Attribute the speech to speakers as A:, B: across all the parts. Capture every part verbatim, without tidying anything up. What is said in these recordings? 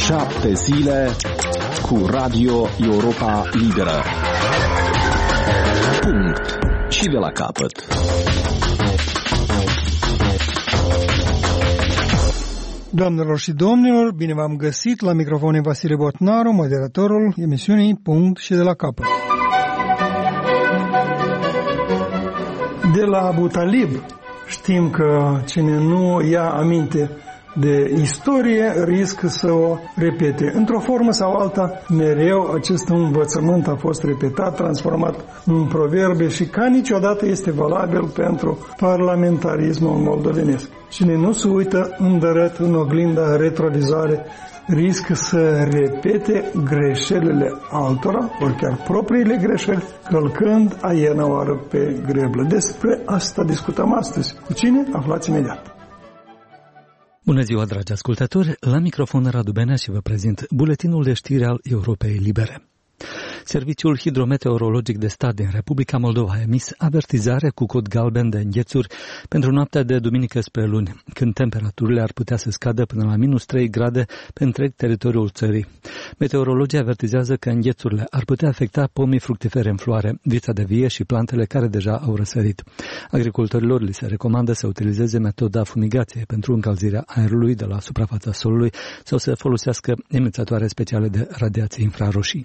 A: Șapte zile cu Radio Europa Liberă. Punct. Și de la capăt.
B: Doamnelor și domnilor, bine v-am găsit la microfonul Vasile Botnaru, moderatorul emisiunii Punct și de la capăt. De la Abu Talib știm că cine nu ia aminte de istorie riscă să o repete. Într-o formă sau alta, mereu acest învățământ a fost repetat, transformat în proverbe și ca niciodată este valabil pentru parlamentarismul moldovenesc. Cine nu se uită îndărât în oglinda retrovizoare riscă să repete greșelile altora, ori chiar propriile greșeli, călcând aiena oară pe greblă. Despre asta discutăm astăzi. Cu cine? Aflați imediat.
C: Bună ziua, dragi ascultători! La microfon Radu Benea și vă prezint buletinul de știri al Europei Libere. Serviciul hidrometeorologic de stat din Republica Moldova a emis avertizare cu cod galben de înghețuri pentru noaptea de duminică spre luni, când temperaturile ar putea să scadă până la minus trei grade pe întreg teritoriul țării. Meteorologii avertizează că înghețurile ar putea afecta pomii fructifere în floare, vița de vie și plantele care deja au răsărit. Agricultorilor li se recomandă să utilizeze metoda fumigației pentru încălzirea aerului de la suprafața solului sau să folosească emițătoare speciale de radiații infraroșii.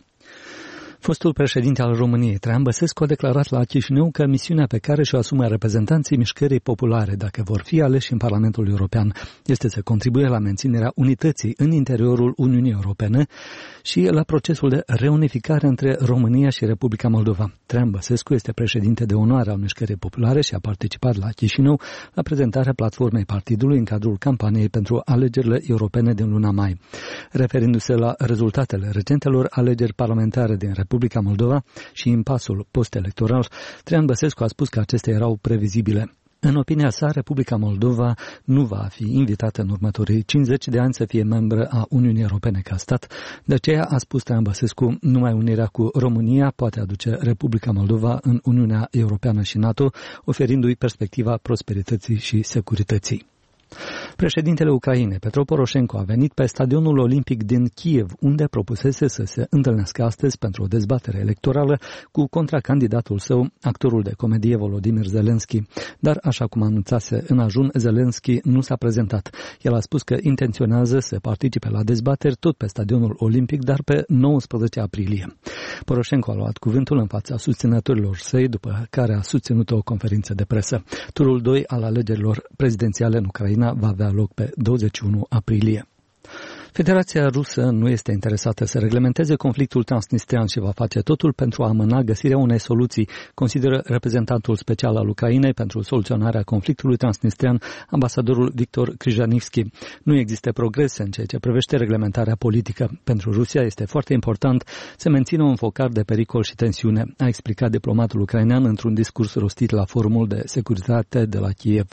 C: Fostul președinte al României, Traian Băsescu, a declarat la Chișinău că misiunea pe care și-o asumă reprezentanții mișcării populare, dacă vor fi aleși în Parlamentul European, este să contribuie la menținerea unității în interiorul Uniunii Europene și la procesul de reunificare între România și Republica Moldova. Traian Băsescu este președinte de onoare al mișcării populare și a participat la Chișinău la prezentarea platformei partidului în cadrul campaniei pentru alegerile europene din luna mai. Referindu-se la rezultatele recentelor alegeri parlamentare din Republica Republica Moldova și impasul post-electoral, Traian Băsescu a spus că acestea erau previzibile. În opinia sa, Republica Moldova nu va fi invitată în următorii cincizeci de ani să fie membră a Uniunii Europene ca stat. De aceea, a spus Traian Băsescu, numai unirea cu România poate aduce Republica Moldova în Uniunea Europeană și NATO, oferindu-i perspectiva prosperității și securității. Președintele Ucrainei, Petro Poroșenko, a venit pe stadionul olimpic din Kiev, unde propusese să se întâlnească astăzi pentru o dezbatere electorală cu contracandidatul său, actorul de comedie Volodymyr Zelensky. Dar, așa cum anunțase în ajun, Zelensky nu s-a prezentat. El a spus că intenționează să participe la dezbateri tot pe stadionul olimpic, dar pe nouăsprezece aprilie. Poroșenko a luat cuvântul în fața susținătorilor săi, după care a susținut o conferință de presă. Turul doi al alegerilor prezidențiale în Ucraina va avea loc pe douăzeci și unu aprilie. Federația Rusă nu este interesată să reglementeze conflictul transnistrian și va face totul pentru a amâna găsirea unei soluții, consideră reprezentantul special al Ucrainei pentru soluționarea conflictului transnistrian, ambasadorul Victor Kryzhanivski. Nu există progrese în ceea ce privește reglementarea politică. Pentru Rusia este foarte important să mențină un focar de pericol și tensiune, a explicat diplomatul ucrainean într-un discurs rostit la Forumul de Securitate de la Kiev.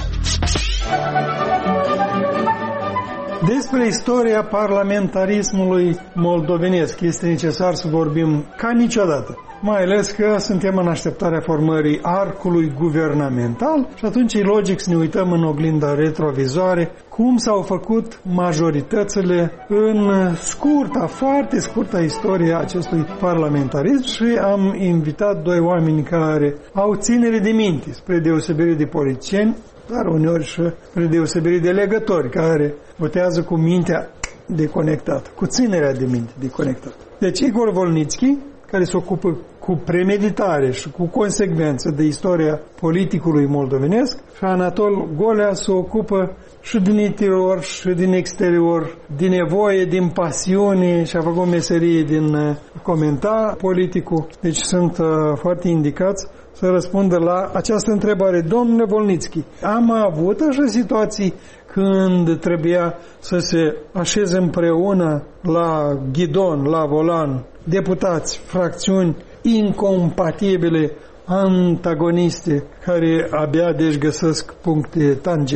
B: Despre istoria parlamentarismului moldovenesc este necesar să vorbim ca niciodată, mai ales că suntem în așteptarea formării arcului guvernamental și atunci e logic să ne uităm în oglinda retrovizoare cum s-au făcut majoritățile în scurta, foarte scurta istorie a acestui parlamentarism și am invitat doi oameni care au ținere de minte, spre deosebire de politicieni, dar uneori și spre deosebire de legători care votează cu mintea deconectată, cu ținerea de minte deconectată. Deci Igor Volnitski, care se ocupă cu premeditare și cu consecvență de istoria politicului moldovenesc, și Anatol Golea se ocupă și din interior și din exterior, din nevoie, din pasiune și a făcut meserie din comenta politicul. Deci sunt uh, foarte indicați să răspundă la această întrebare. Domnule Volnitski, am avut așa situații când trebuia să se așeze împreună la ghidon, la volan, deputați, fracțiuni incompatibile, antagoniste, care abia deci găsesc puncte tangente.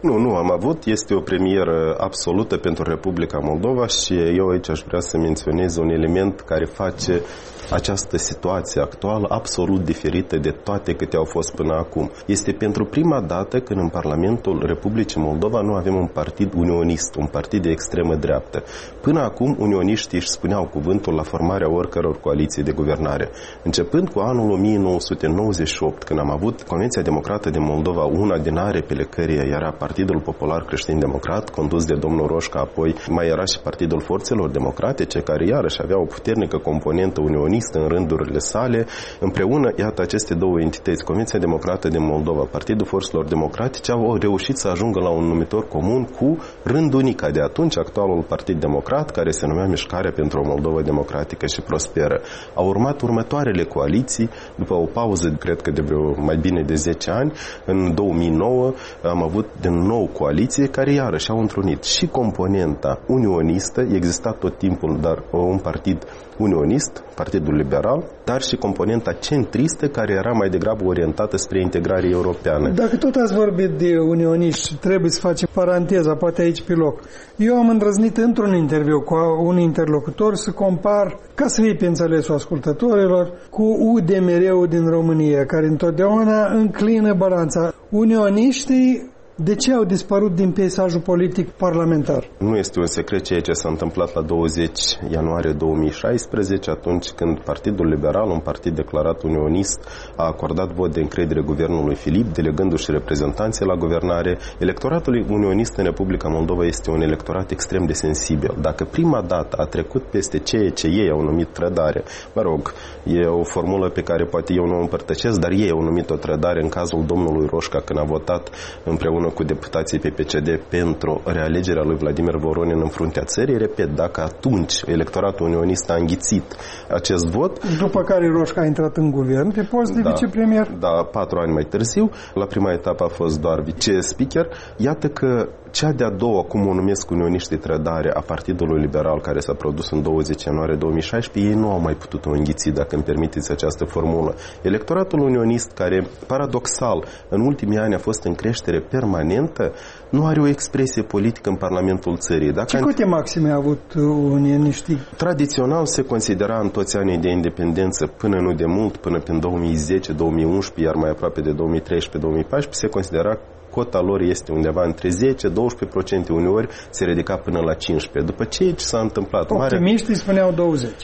D: Nu, nu am avut. Este o premieră absolută pentru Republica Moldova și eu aici aș vrea să menționez un element care face această situație actuală absolut diferită de toate câte au fost până acum. Este pentru prima dată când în Parlamentul Republicii Moldova nu avem un partid unionist, un partid de extremă dreaptă. Până acum, unioniștii își spuneau cuvântul la formarea oricăror coaliții de guvernare. Începând cu anul o mie nouă sute nouăzeci și opt, când am avut Convenția Democrată de Moldova, una din aripile căreia era Partidul Popular Creștin-Democrat, condus de domnul Roșca, apoi mai era și Partidul Forțelor Democratice, care iarăși avea o puternică componentă unionistă în rândurile sale. Împreună, iată, aceste două entități, Convenția Democrată de Moldova, Partidul Forțelor Democratice, au reușit să ajungă la un numitor comun cu rândunica de atunci, actualul Partid Democrat, care se numea Mișcarea pentru o Moldova Democratică și Prosperă. Au urmat următoarele coaliții, după o pauză, cred că de vreo mai bine de zece ani, în două mii nouă am avut din nou coaliție care iarăși au întrunit și componenta unionistă, exista tot timpul, dar un partid unionist, Partidul Liberal, dar și componenta centristă, care era mai degrabă orientată spre integrare europeană.
B: Dacă tot ați vorbit de unioniști, trebuie să facem paranteza, poate aici pe loc. Eu am îndrăznit într-un interviu cu un interlocutor să compar, ca să fie pe înțelesul ascultătorilor, cu U D M R-ul din România, care întotdeauna înclină balanța. Unioniștii de ce au dispărut din peisajul politic parlamentar?
D: Nu este un secret ceea ce s-a întâmplat la douăzeci ianuarie două mii șaisprezece, atunci când Partidul Liberal, un partid declarat unionist, a acordat vot de încredere guvernului Filip, delegându-și reprezentanții la guvernare. Electoratul unionist în Republica Moldova este un electorat extrem de sensibil. Dacă prima dată a trecut peste ceea ce ei au numit trădare, mă rog, e o formulă pe care poate eu nu o împărtășesc, dar ei au numit o trădare în cazul domnului Roșca, când a votat împreună cu deputații P P C D pentru realegerea lui Vladimir Voronin în fruntea țării. Repet, dacă atunci electoratul unionist a înghițit acest vot...
B: După care Roșca a intrat în guvern pe post de
D: da,
B: vicepremier?
D: Da, patru ani mai târziu. La prima etapă a fost doar vice-speaker. Iată că cea de-a doua, cum o numesc unioniștii, trădare a Partidului Liberal, care s-a produs în douăzeci ianuarie două mii șaisprezece, ei nu au mai putut-o înghiți, dacă îmi permiteți această formulă. Electoratul unionist, care, paradoxal, în ultimii ani a fost în creștere permanentă, nu are o expresie politică în Parlamentul țării. Dacă
B: ce cote maxime a avut unioniștii?
D: Tradițional se considera în toți anii de independență, până nu de mult, până prin două mii zece două mii unsprezece, iar mai aproape de două mii treisprezece două mii paisprezece, se considera cota lor este undeva între zece doisprezece la sută, uneori se ridica până la cincisprezece la sută. După ce s-a întâmplat...
B: Optimiștii mare... spuneau douăzeci.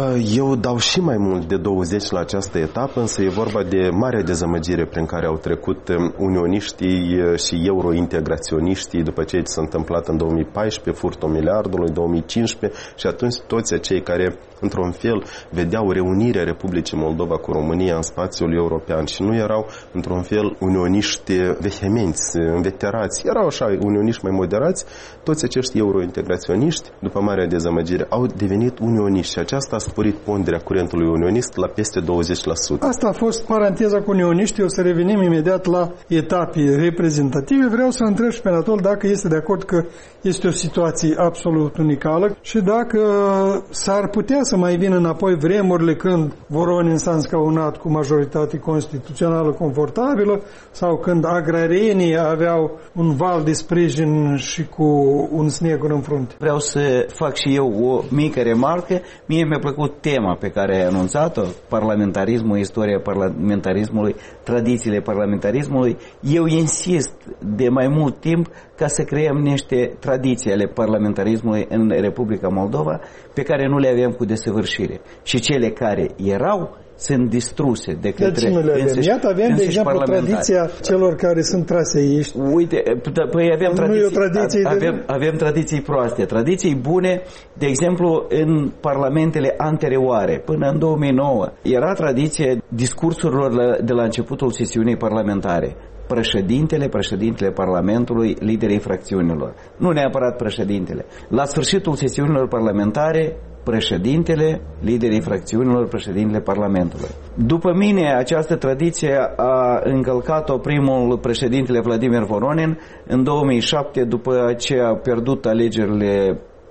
D: Eu dau și mai mult de douăzeci la această etapă, însă e vorba de marea dezamăgire prin care au trecut unioniștii și eurointegraționiștii după ce s-a întâmplat în două mii paisprezece, furtul miliardului, două mii cincisprezece, și atunci toți acei care, într-un fel, vedeau reunirea Republicii Moldova cu România în spațiul european și nu erau, într-un fel, unioniști vehemenți, înveterați, erau așa unioniști mai moderați, toți acești eurointegraționiști, după marea dezamăgire, au devenit unioniști și aceasta a sporit ponderea curentului unionist la peste douăzeci la sută.
B: Asta a fost paranteza cu unioniștii, o să revenim imediat la etape reprezentative. Vreau să întreb și pe Anatol dacă este de acord că este o situație absolut unicală și dacă s-ar putea să mai vină înapoi vremurile când Voronin s-a înscaunat cu majoritate constituțională confortabilă sau când agrarienii aveau un val de sprijin și cu un snegur în frunte.
E: Vreau să fac și eu o mică remarcă. Mie mi-a plăcut tema pe care ai anunțat-o, parlamentarismul, istoria parlamentarismului, tradițiile parlamentarismului. Eu insist de mai mult timp ca să creăm niște tradiții ale parlamentarismului în Republica Moldova pe care nu le avem cu desăvârșire. Și cele care erau sunt distruse de către
B: deci nu le avem. Iată, avem, de exemplu, tradiția celor care sunt traseiști.
E: Uite, păi avem tradiții,
B: tradiție
E: avem, avem tradiții proaste, tradiții bune, de exemplu, în parlamentele anterioare, până în două mii nouă, era tradiție discursurilor de la începutul sesiunii parlamentare. Președintele, președintele Parlamentului, liderii fracțiunilor. Nu neapărat președintele. La sfârșitul sesiunilor parlamentare, președintele, liderii fracțiunilor, președintele Parlamentului. După mine, această tradiție a încălcat-o primul președintele Vladimir Voronin în două mii șapte, după ce a pierdut alegerile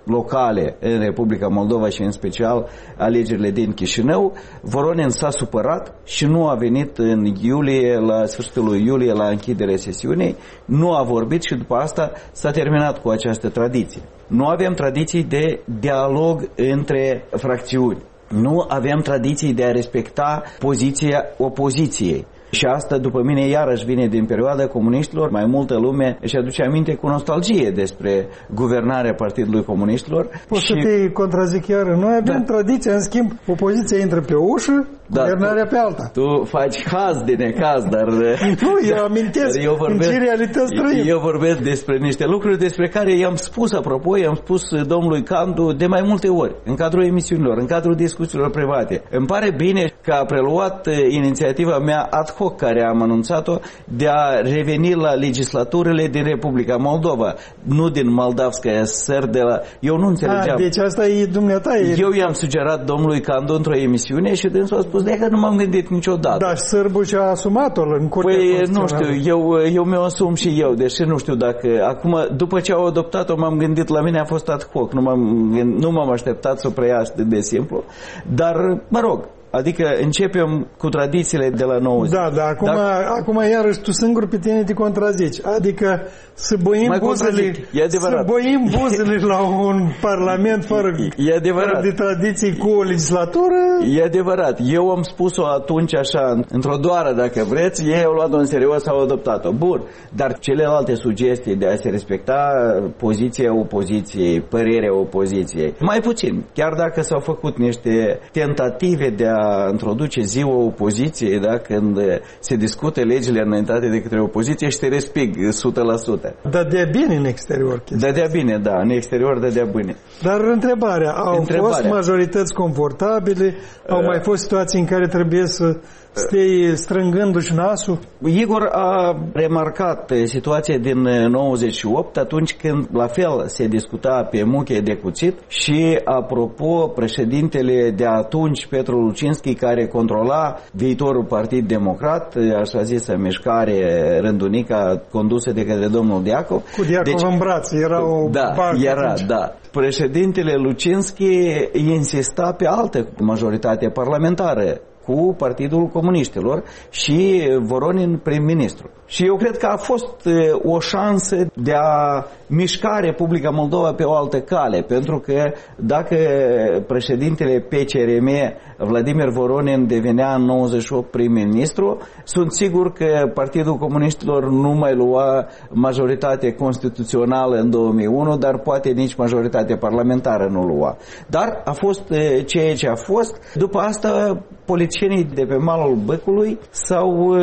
E: locale în Republica Moldova și în special alegerile din Chișinău, Voronin s-a supărat și nu a venit în iulie, la sfârșitul lui iulie, la închiderea sesiunii, nu a vorbit și după asta s-a terminat cu această tradiție. Nu avem tradiții de dialog între fracțiuni. Nu avem tradiții de a respecta poziția opoziției. Și asta, după mine, iarăși vine din perioada comuniștilor. Mai multă lume își aduce aminte cu nostalgie despre guvernarea Partidului Comuniștilor.
B: Poți
E: și...
B: să te contrazic iar. Noi avem da. tradiția, în schimb, opoziția intră pe ușă, da, guvernarea
E: tu,
B: pe alta.
E: Tu faci haz de necaz, dar...
B: Nu, eu amintesc
E: eu vorbesc,
B: în ce realități trăim.
E: Eu vorbesc despre niște lucruri despre care i-am spus, apropo, i-am spus domnului Candu de mai multe ori, în cadrul emisiunilor, în cadrul discuțiilor private. Îmi pare bine că a preluat inițiativa mea ad hoc, care am anunțat-o, de a reveni la legislaturile din Republica Moldova, nu din Moldavskaya S S R de la... Eu nu înțelegeam.
B: A, deci asta e dumneata. E...
E: Eu i-am sugerat domnului Candu într-o emisiune și dânsul a spus de că nu m-am gândit niciodată.
B: Dar sârbul și-a asumat-o în curtea
E: Păi nu știu, eu, eu mi-o asum și eu, deși nu știu dacă... Acum, după ce au adoptat-o, m-am gândit, la mine a fost ad hoc, nu m-am, nu m-am așteptat să o preia de, de simplu, dar, mă rog, adică începem cu tradițiile de la nouăzeci.
B: Da, da, acum,
E: Dacă...
B: acum iarăși tu singur pe tine te contrazici. Adică să băim buzele, să băim buzele la un parlament fără,
E: e
B: fără de tradiții cu o legislatură.
E: E adevărat. Eu am spus-o atunci așa, într-o doară, dacă vreți, ei au luat-o în serios, au adoptat-o. Bun, dar celelalte sugestii de a se respecta poziția opoziției, părerea opoziției, mai puțin. Chiar dacă s-au făcut niște tentative de a introduce ziua opoziției, da, când se discute legile înaintate de către opoziție și se resping o sută la sută.
B: Dădea bine în exterior chestia.
E: Dădea bine, da, în exterior dădea bine.
B: Dar întrebarea, au întrebarea. fost majorități confortabile? Au uh, mai fost situații în care trebuie să stai strângându-și nasul?
E: Igor a remarcat situația din nouăzeci și opt, atunci când la fel se discuta pe muche de cuțit și, apropo, președintele de atunci, Petru Lucinski, care controla viitorul Partid Democrat, așa zisă mișcare rândunica condusă de către domnul Diacov.
B: Cu Diacov deci, în braț, era o
E: da, era, atunci. da. Președintele Lucinski insista pe altă majoritate parlamentară cu Partidul Comuniștilor și Voronin prim-ministru. Și eu cred că a fost o șansă de a mișca Republica Moldova pe o altă cale, pentru că dacă președintele P C R M, Vladimir Voronin, devenea în nouăzeci și opt prim-ministru, sunt sigur că Partidul Comuniștilor nu mai lua majoritate constituțională în două mii unu, dar poate nici majoritate parlamentară nu lua. Dar a fost ceea ce a fost. După asta, politicienii de pe malul Băcului s-au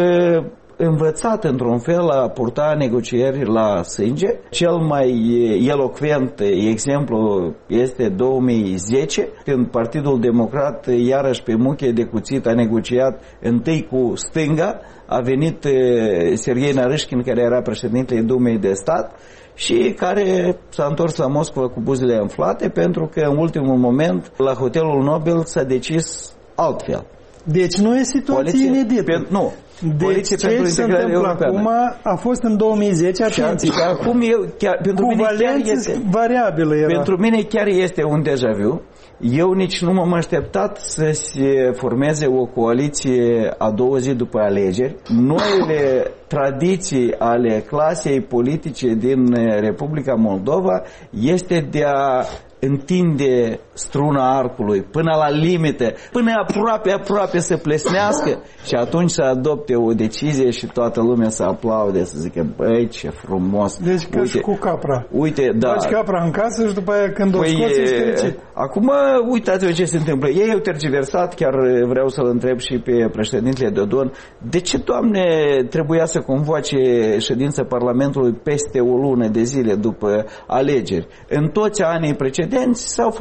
E: învățat într-un fel a purta negocieri la sânge. Cel mai elocvent exemplu este două mii zece, când Partidul Democrat, iarăși pe muche de cuțit, a negociat întâi cu stânga. A venit Serghei Narâșkin, care era președintele Dumei de Stat și care s-a întors la Moscova cu buzele umflate, pentru că în ultimul moment la Hotelul Nobel s-a decis altfel.
B: Deci nu e situație inedită.
E: Pe, nu.
B: Deci ce se întâmplă acum a fost în două mii zece, atenție.
E: Și acum eu, chiar, pentru
B: cu
E: mine chiar este,
B: variabilă era.
E: Pentru mine chiar este un deja vu. Eu nici nu m-am așteptat să se formeze o coaliție a doua zi după alegeri. Noile tradiții ale clasei politice din Republica Moldova este de a întinde struna arcului până la limite, până aproape, aproape să plesnească și atunci să adopte o decizie și toată lumea să aplaude, să zică, băi, ce frumos.
B: Deci ca și cu capra.
E: Uite, da.
B: Faci capra în casă și după aia când păi o scoți, ești fericit.
E: Acum, uitați-vă ce se întâmplă. Ei au tergiversat, chiar vreau să-l întreb și pe președintele Dodon, de ce, Doamne, trebuia să convoace ședința Parlamentului peste o lună de zile după alegeri? În toți anii precedenți s-au făcut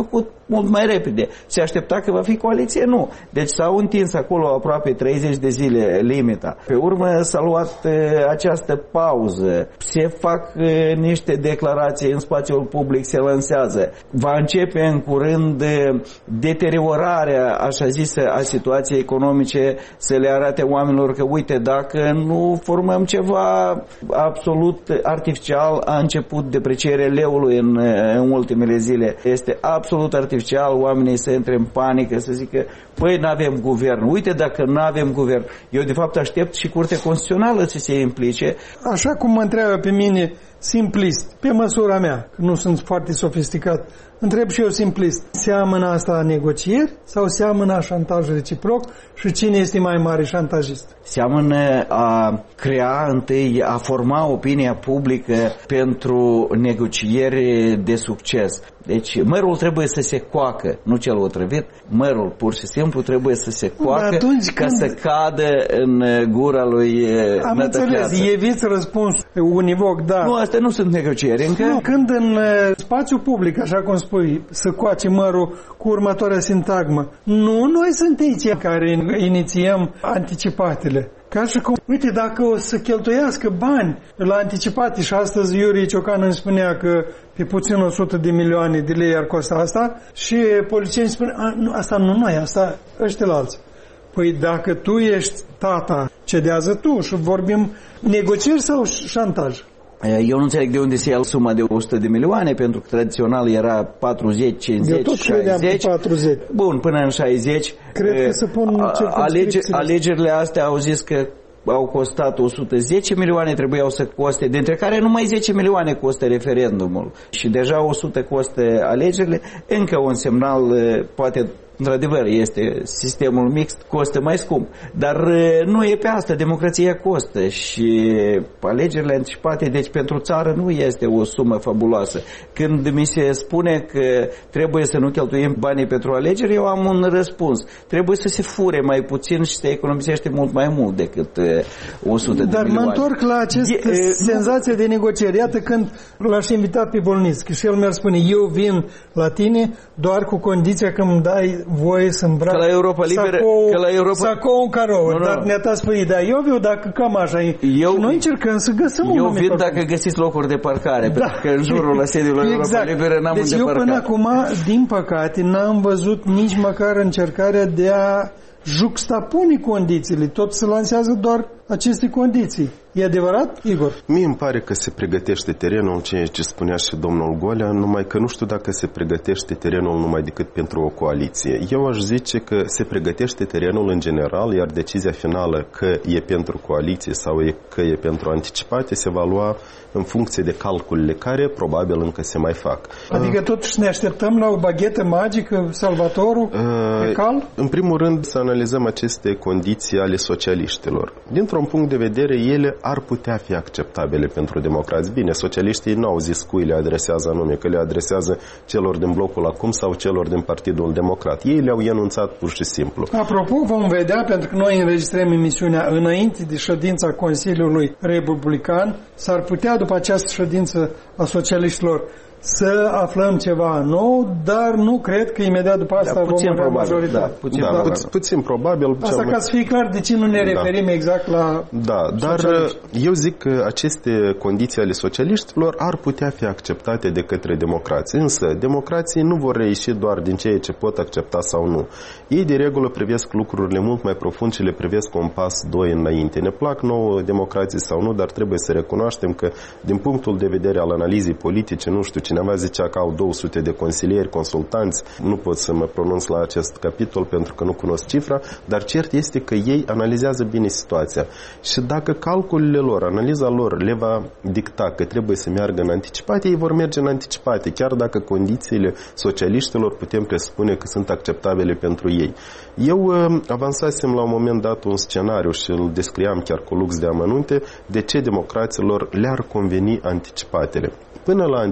E: mult mai repede. Se aștepta că va fi coaliție? Nu. Deci s-au întins acolo aproape treizeci de zile limita. Pe urmă s-a luat uh, această pauză. Se fac uh, niște declarații în spațiul public, se lansează. Va începe în curând uh, deteriorarea, așa zisă, a situației economice, să le arate oamenilor că, uite, dacă nu formăm ceva absolut artificial, a început deprecierea leului în, în ultimele zile. Este absolut artificial, oamenii să intre în panică, să zică, păi n-avem guvern. Uite, dacă n-avem guvern, eu de fapt aștept și Curtea Constituțională să se implice.
B: Așa cum mă întreabă pe mine, simplist, pe măsura mea, că nu sunt foarte sofisticat, întreb și eu simplist, seamănă asta negocieri sau seamănă șantaj reciproc și cine este mai mare șantajist?
E: Seamănă a crea întâi, a forma opinia publică pentru negocieri de succes. Deci mărul trebuie să se coacă, nu cel otrăvit, mărul pur și simplu trebuie să se coacă ca când... să cadă în gura lui
B: Am înțeles, eviți răspuns univoc, da.
E: Nu, astea nu sunt negocieri încă.
B: Nu, când în spațiu public, așa cum spui, să coace mărul cu următoarea sintagmă, nu noi suntem cei care inițiem anticipatele. Ca și cum, uite, dacă o să cheltuiască bani la anticipate și astăzi Iurie Ciocan îmi spunea că pe puțin o sută de milioane de lei ar costa asta și polițienii spune, nu, asta nu noi, asta ăștia la alții. Păi dacă tu ești tata, cedează tu și vorbim negocieri sau șantaj?
E: Eu nu înțeleg de unde se ia suma de o sută de milioane, pentru că tradițional era patruzeci, cincizeci, șaizeci.
B: patruzeci.
E: Bun, până în șaizeci.
B: Cred că se pun
E: alege, alegerile astea au zis că au costat o sută zece milioane, trebuiau să coste, dintre care numai zece milioane costă referendumul. Și deja o sută costă alegerile, încă un semnal, poate într-adevăr, este sistemul mixt, costă mai scump. Dar nu e pe asta, democrația costă și alegerile anticipate, deci pentru țară nu este o sumă fabuloasă. Când mi se spune că trebuie să nu cheltuim banii pentru alegeri, eu am un răspuns. Trebuie să se fure mai puțin și se economisește mult mai mult decât o sută de
B: Dar
E: milioane.
B: mă întorc la această senzație de negocieri. Iată când l-aș invita pe Bolnițchi și el mi-ar spune, eu vin la tine doar cu condiția că îmi dai voie să îmbrac
E: la Europa Liberă,
B: sacou,
E: că la Europa...
B: sacou în caroură,
E: nu, nu.
B: dar ne-a spui, da, eu viu dacă cam așa e.
E: Eu,
B: și noi încercăm să găsim
E: eu
B: un
E: vin dacă găsiți locuri de parcare, da. Pentru că în jurul la sediul
B: exact.
E: Europa Liberă n-am
B: deci
E: unde
B: eu
E: parca.
B: până acum, din păcate, n-am văzut nici măcar încercarea de a juxtapune condițiile. Tot se lansează doar aceste condiții. E adevărat, Igor?
D: Mie îmi pare că se pregătește terenul, ceea ce spunea și domnul Golea, numai că nu știu dacă se pregătește terenul numai decât pentru o coaliție. Eu aș zice că se pregătește terenul în general, iar decizia finală că e pentru coaliție sau e, că e pentru anticipate se va lua în funcție de calculele care probabil încă se mai fac.
B: Adică totuși ne așteptăm la o baghetă magică, salvatorul, pe cal?
D: În primul rând să analizăm aceste condiții ale socialiștilor. Dintr-un punct de vedere, ele ar putea fi acceptabile pentru democrați. Bine, socialiștii nu au zis cui le adresează anume, că le adresează celor din blocul acum sau celor din Partidul Democrat. Ei le-au enunțat pur și simplu.
B: Apropo, vom vedea, pentru că noi înregistrăm emisiunea înainte de ședința Consiliului Republican, s-ar putea după această ședință a socialiștilor să aflăm ceva nou, dar nu cred că imediat după asta
E: da,
B: vom avea majoritate.
D: Da, puțin, da, probabil. Pu- puțin probabil.
B: Asta ca să fie clar de ce nu ne referim da. exact la
D: Da, dar socialiști. Eu zic că aceste condiții ale socialiștilor ar putea fi acceptate de către democrații. Însă, democrații nu vor reieși doar din ceea ce pot accepta sau nu. Ei, de regulă, privesc lucrurile mult mai profund și le privesc un pas, doi înainte. Ne plac nouă democrații sau nu, dar trebuie să recunoaștem că, din punctul de vedere al analizei politice, nu știu, cineva zicea că au două sute de consilieri, consultanți, nu pot să mă pronunț la acest capitol pentru că nu cunosc cifra, dar cert este că ei analizează bine situația. Și dacă calculele lor, analiza lor le va dicta că trebuie să meargă în anticipate, ei vor merge în anticipate, chiar dacă condițiile socialiștilor putem presupune că sunt acceptabile pentru ei. Eu uh, avansasem la un moment dat un scenariu și îl descriam chiar cu lux de amănunte de ce democraților le-ar conveni anticipatele. Până la anticipate,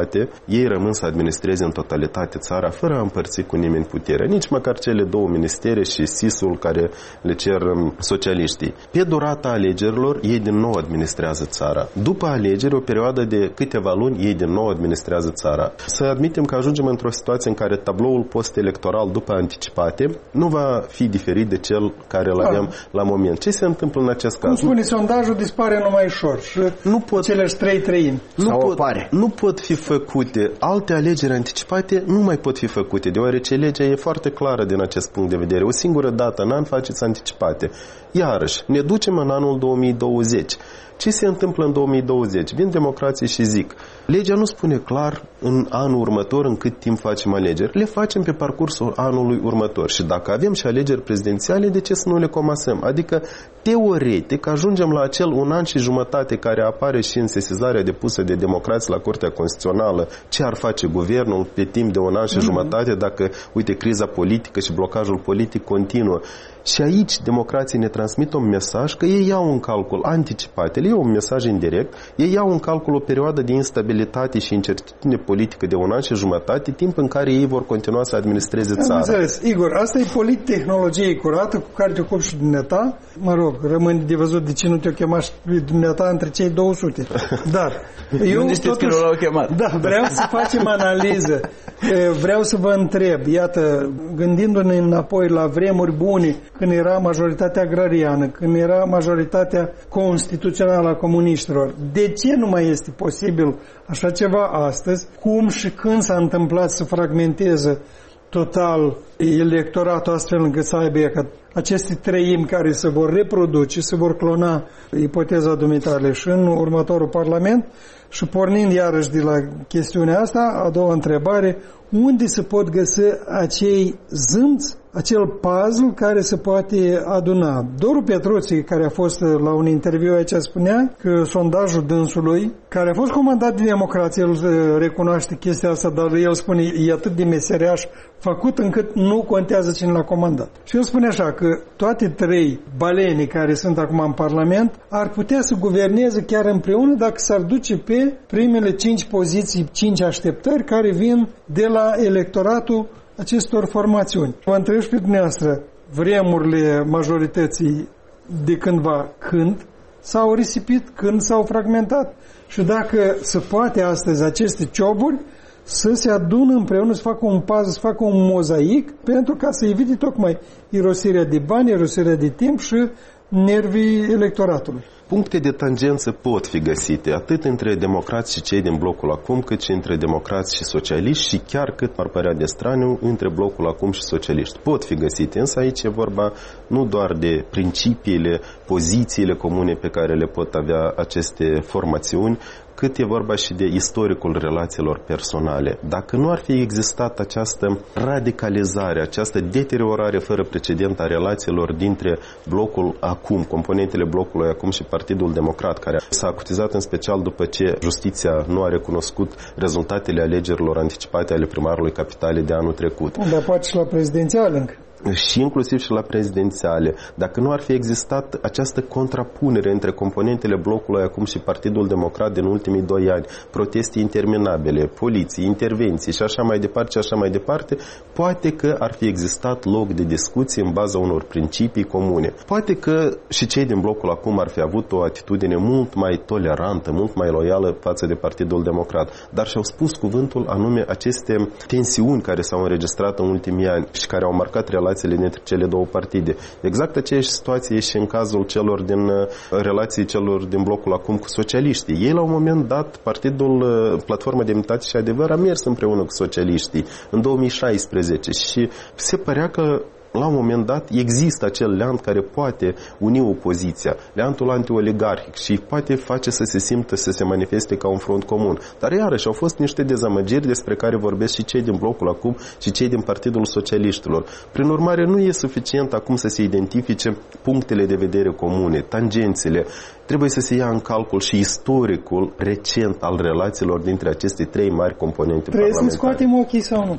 D: poate, ei rămân să administreze în totalitate țara fără a împărți cu nimeni puterea, nici măcar cele două ministere și S I S-ul care le cer socialiștii. Pe durata alegerilor, ei din nou administrează țara. După alegeri, o perioadă de câteva luni, ei din nou administrează țara. Să admitem că ajungem într-o situație în care tabloul post-electoral după anticipate nu va fi diferit de cel care îl avem la moment. Ce se întâmplă în acest caz?
B: Cum spune sondajul, dispare numai ușor și nu pot, cele trei treimi.
D: Nu pot, nu pot fi făcute alte alegeri anticipate, nu mai pot fi făcute, deoarece legea e foarte clară din acest punct de vedere. O singură dată în an faceți anticipate. Iarăși, ne ducem în anul două mii douăzeci. Ce se întâmplă în două mii douăzeci? Vin democrații și zic, legea nu spune clar în anul următor în cât timp facem alegeri. Le facem pe parcursul anului următor. Și dacă avem și alegeri prezidențiale, de ce să nu le comasăm? Adică, teoretic, ajungem la acel un an și jumătate care apare și în sesizarea depusă de democrați la Curtea Constituțională. Ce ar face guvernul pe timp de un an și mm-hmm. jumătate dacă, uite, criza politică și blocajul politic continuă? Și aici democrații ne transmit un mesaj că ei iau în calcul anticipatele, e un mesaj indirect, ei iau în calcul o perioadă de instabilitate și incertitudine politică de un an și jumătate, timp în care ei vor continua să administreze țara.
B: Am înțeles. Igor, asta e polittehnologie curată cu care te ocupi și dumneata. Mă rog, rămâne de văzut de ce nu te-o chema și dumneata între cei două sute. Dar eu
E: nu știți că nu l-au chemat.
B: Da, vreau să facem analiză. Vreau să vă întreb, iată, gândindu-ne înapoi la vremuri bune, când era majoritatea agrariană, când era majoritatea constituțională a comuniștilor, de ce nu mai este posibil așa ceva astăzi? Cum și când s-a întâmplat să fragmenteze total electoratul astfel încât să aibă ca aceste treimi care se vor reproduce, se vor clona, ipoteza dumitale, și în următorul Parlament? Și pornind iarăși de la chestiunea asta, a doua întrebare, unde se pot găsi acei zâmți, acel puzzle care se poate aduna? Doru Petruții, care a fost la un interviu aici, spunea că sondajul dânsului, care a fost comandat de democrație, el recunoaște chestia asta, dar el spune, e atât de meseriaș făcut încât nu contează cine l-a comandat. Și el spune așa, că toate trei balenii care sunt acum în Parlament ar putea să guverneze chiar împreună dacă s-ar duce pe primele cinci poziții, cinci așteptări care vin de la electoratul acestor formațiuni. Vă întreb și pe dumneavoastră, vremurile majorității de cândva când s-au risipit, când s-au fragmentat și dacă se poate astăzi aceste cioburi să se adună împreună, să facă un puzzle, să facă un mozaic pentru ca să evite tocmai irosirea de bani, irosirea de timp și nervii electoratului.
D: Puncte de tangență pot fi găsite atât între democrați și cei din blocul acum, cât și între democrați și socialiști și chiar cât m-ar părea de straniu între blocul acum și socialiști. Pot fi găsite, însă aici e vorba nu doar de principiile, pozițiile comune pe care le pot avea aceste formațiuni, cât e vorba și de istoricul relațiilor personale. Dacă nu ar fi existat această radicalizare, această deteriorare fără precedent a relațiilor dintre blocul acum, componentele blocului acum și Partidul Democrat, care s-a acutizat în special după ce justiția nu a recunoscut rezultatele alegerilor anticipate ale primarului Capitalei de anul trecut.
B: Dar poate și la prezidențial încă.
D: Și inclusiv și la prezidențiale. Dacă nu ar fi existat această contrapunere între componentele blocului acum și Partidul Democrat din ultimii doi ani, proteste interminabile, poliții, intervenții și așa mai departe și așa mai departe, poate că ar fi existat loc de discuție în baza unor principii comune. Poate că și cei din blocul acum ar fi avut o atitudine mult mai tolerantă, mult mai loială față de Partidul Democrat, dar și-au spus cuvântul anume aceste tensiuni care s-au înregistrat în ultimii ani și care au marcat relația relațiile dintre cele două partide. Exact aceeași situație e și în cazul celor din relații celor din blocul acum cu socialiștii. Ei la un moment dat, partidul Platforma Demnitate și Adevăr a mers împreună cu socialiștii în două mii șaisprezece și se părea că la un moment dat există acel leant care poate uni opoziția, leantul anti-oligarhic și poate face să se simtă, să se manifeste ca un front comun. Dar iarăși au fost niște dezamăgiri despre care vorbesc și cei din blocul acum și cei din Partidul Socialiștilor. Prin urmare, nu e suficient acum să se identifice punctele de vedere comune, tangențele. Trebuie să se ia în calcul și istoricul recent al relațiilor dintre aceste trei mari componente
B: Trebuie
D: parlamentare.
B: Trebuie să scoatem ochii sau nu?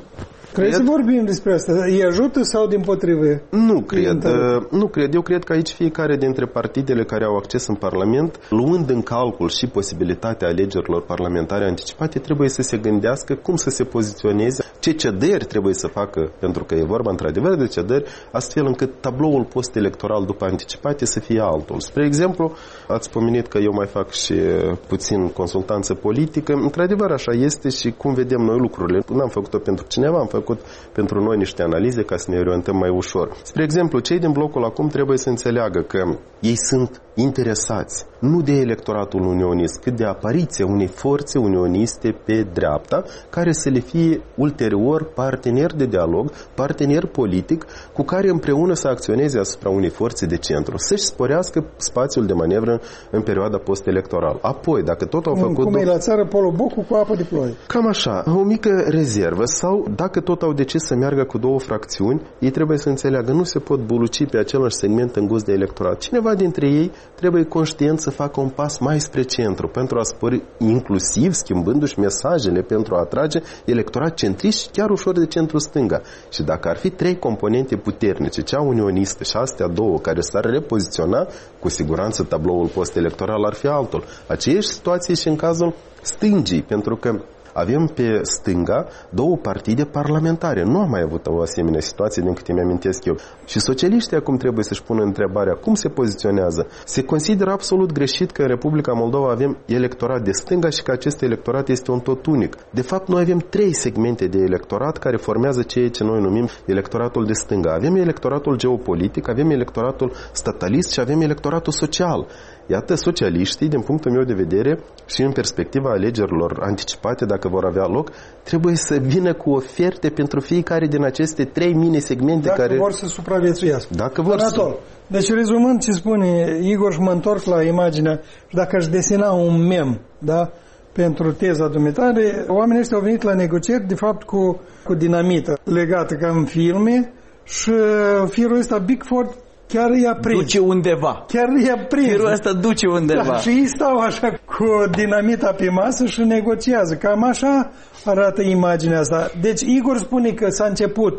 B: Trebuie să vorbim despre asta. Îi ajută sau dimpotrivă?
D: Nu cred. Nu cred. Eu cred că aici fiecare dintre partidele care au acces în Parlament, luând în calcul și posibilitatea alegerilor parlamentare anticipate, trebuie să se gândească cum să se poziționeze, ce cedări trebuie să facă, pentru că e vorba într-adevăr de cedări, astfel încât tabloul post-electoral după anticipate să fie altul. Spre exemplu, ați pomenit că eu mai fac și puțin consultanță politică. Într-adevăr așa este și cum vedem noi lucrurile. N-am făcut-o pentru cineva, am făcut pentru noi niște analize ca să ne orientăm mai ușor. Spre exemplu, cei din blocul acum trebuie să înțeleagă că ei sunt interesați nu de electoratul unionist, cât de apariția unei forțe unioniste pe dreapta, care să le fie ulterior partener de dialog, partener politic, cu care împreună să acționeze asupra unei forțe de centru, să-și sporească spațiul de manevră în perioada post-electorală. Apoi, dacă tot au făcut...
B: Cum e la țară Polo Bocu cu apă de ploaie.
D: Cam așa, o mică rezervă, sau dacă tot au decis să meargă cu două fracțiuni, ei trebuie să înțeleagă, nu se pot buluci pe același segment în gust de electorat. Cineva dintre ei trebuie conștient să facă un pas mai spre centru pentru a spori, inclusiv schimbându-și mesajele pentru a atrage electorat centrist și chiar ușor de centru-stânga. Și dacă ar fi trei componente puternice, cea unionistă și astea două care s-ar repoziționa, cu siguranță tabloul post-electoral ar fi altul. Aceeași situație și în cazul stângii, pentru că avem pe stânga două partide parlamentare. Nu am mai avut o asemenea situație din câte mi-amintesc eu. Și socialiștii acum trebuie să-și pună întrebarea cum se poziționează. Se consideră absolut greșit că în Republica Moldova avem electorat de stânga și că acest electorat este un tot unic. De fapt, noi avem trei segmente de electorat care formează ceea ce noi numim electoratul de stânga. Avem electoratul geopolitic, avem electoratul statalist și avem electoratul social. Iată, socialiștii, din punctul meu de vedere, și în perspectiva alegerilor anticipate, dacă vor avea loc, trebuie să vină cu oferte pentru fiecare din aceste trei mini-segmente
B: dacă
D: care...
B: vor să supraviețuiască.
D: Dacă vor să...
B: Deci, rezumând ce spune Igor, și mă întorc la imaginea, dacă aș desena un mem, da, pentru teza dumitare, oamenii ăștia au venit la negocieri, de fapt, cu, cu dinamită legată ca în filme și firul ăsta Bigford chiar i-a prins.
E: Duce undeva.
B: Chiar i-a prins.
E: Firul ăsta duce undeva.
B: Da, și ei stau așa cu dinamita pe masă și negociază. Cam așa arată imaginea asta. Deci Igor spune că s-a început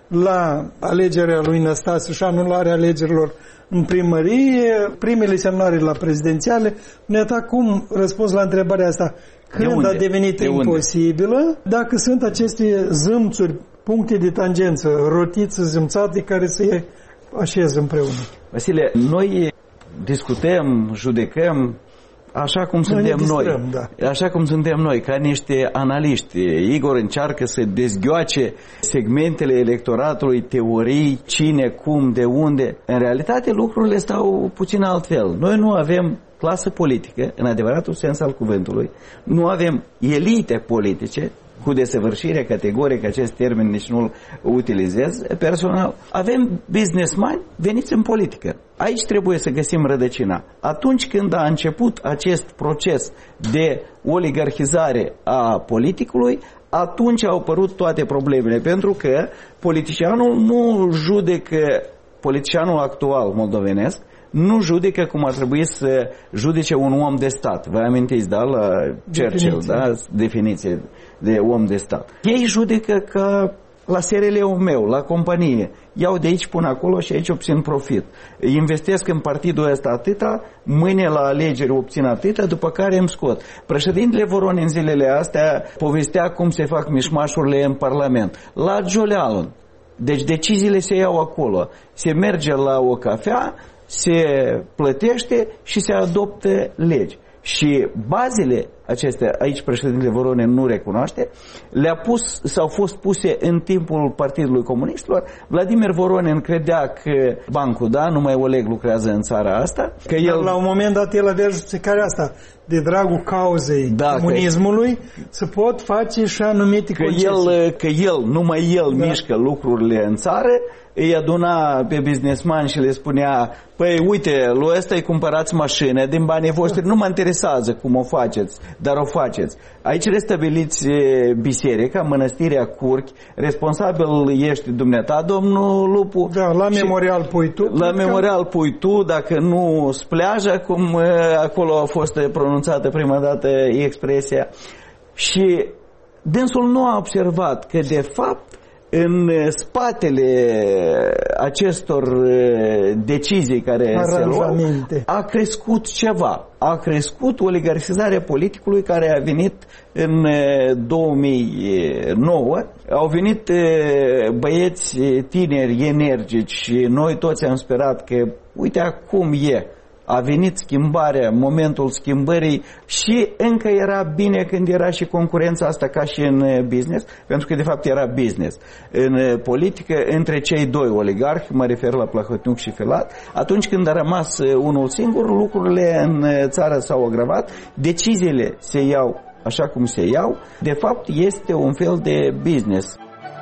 B: la alegerea lui Năstase și anularea alegerilor în primărie, primele semnare la prezidențiale. Ne-a cum răspuns la întrebarea asta? Când de a devenit de imposibilă? Unde? Dacă sunt aceste zâmțuri, puncte de tangență, rotițe zâmțate care se așez împreună. Vasile,
E: noi discutăm, judecăm așa cum noi suntem distrăm, noi. Da. Așa cum suntem noi, ca niște analiști. Igor încearcă să dezghioace segmentele electoratului, teorii, cine, cum, de unde. În realitate lucrurile stau puțin altfel. Noi nu avem clasă politică, în adevăratul sens al cuvântului, nu avem elite politice, cu desăvârșire categorică, acest termen nici nu-l utilizez personal. Avem businessmani veniți în politică. Aici trebuie să găsim rădăcina. Atunci când a început acest proces de oligarhizare a politicului, atunci au apărut toate problemele, pentru că politicianul nu judecă, politicianul actual moldovenesc, nu judecă cum ar trebui să judece un om de stat. Vă amintiți, da, la Churchill, da, definiție de om de stat. Ei judecă ca la S R L-ul meu, la companie. Iau de aici până acolo și aici obțin profit. Investesc în partidul ăsta atâta, mâine la alegeri obțin atâta, după care îmi scot. Președintele Voronin în zilele astea povestea cum se fac mișmașurile în Parlament. La Jolealun. Deci deciziile se iau acolo. Se merge la o cafea, se plătește și se adoptă legi. Și bazele acestea, aici președintele Voronin nu recunoaște, le-a pus, s-au fost puse în timpul Partidului Comunistilor. Vladimir Voronin credea că bancul, da, numai Oleg lucrează în țara asta, că el...
B: la un moment dat el avea justificarea asta, de dragul cauzei da, comunismului, că... se pot face și anumite
E: că el, că el, numai el da. mișcă lucrurile în țară, îi aduna pe businessman și le spunea, păi uite, lui ăsta îi cumpărați mașină din banii voștri, nu mă interesează cum o faceți, dar o faceți. Aici restabiliți biserica, mănăstirea Curchi, responsabil ești dumneata, domnul Lupu.
B: Da, la memorial pui tu.
E: La memorial pui tu, dacă nu spleaja, cum acolo a fost pronunțată prima dată expresia. Și dânsul nu a observat că de fapt în spatele acestor decizii care se luau, a crescut ceva. A crescut oligarhizarea politicului care a venit în două mii nouă. Au venit băieți tineri, energici și noi toți am sperat că uite acum e. A venit schimbarea, momentul schimbării și încă era bine când era și concurența asta ca și în business, pentru că de fapt era business. În politică, între cei doi oligarhi, mă refer la Plahotniuc și Filat, atunci când a rămas unul singur, lucrurile în țară s-au agravat, deciziile se iau așa cum se iau, de fapt este un fel de business.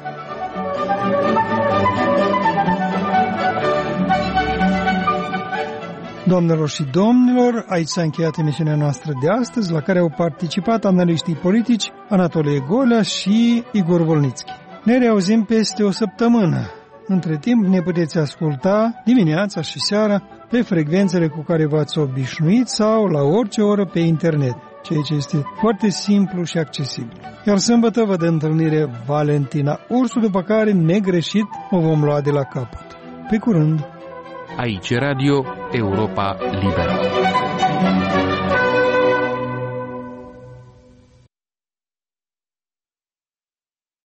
B: Doamnelor și domnilor, aici s-a încheiat emisiunea noastră de astăzi, la care au participat analiștii politici Anatolie Golea și Igor Volnitski. Ne reauzim peste o săptămână. Între timp ne puteți asculta dimineața și seara pe frecvențele cu care v-ați obișnuit sau la orice oră pe internet, ceea ce este foarte simplu și accesibil. Iar sâmbătă vă dă întâlnire Valentina Ursu, după care, negreșit, o vom lua de la capăt. Pe curând!
A: Aici Radio Europa Liberă.